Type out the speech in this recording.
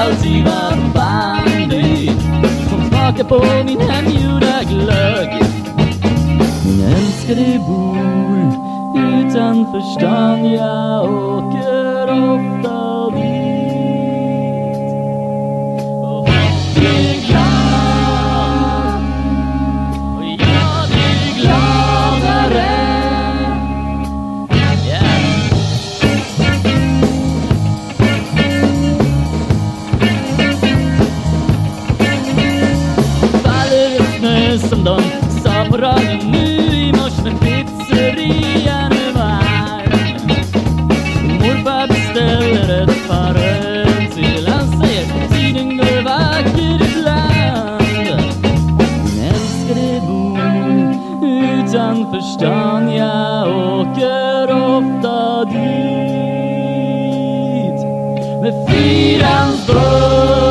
alltid var bandit som smakar på min hemgjorda glögg. Min älskade bor utanför stan, jag åker ofta dit. Och det är glad, och jag blir gladare. Som de sa på radion nu i morse när pizzerian är varm. Morfar beställer ett par öl till, han säger tiden går vacker ibland. Min älskade bor utanför stan, jag åker ofta dit med 4 buss.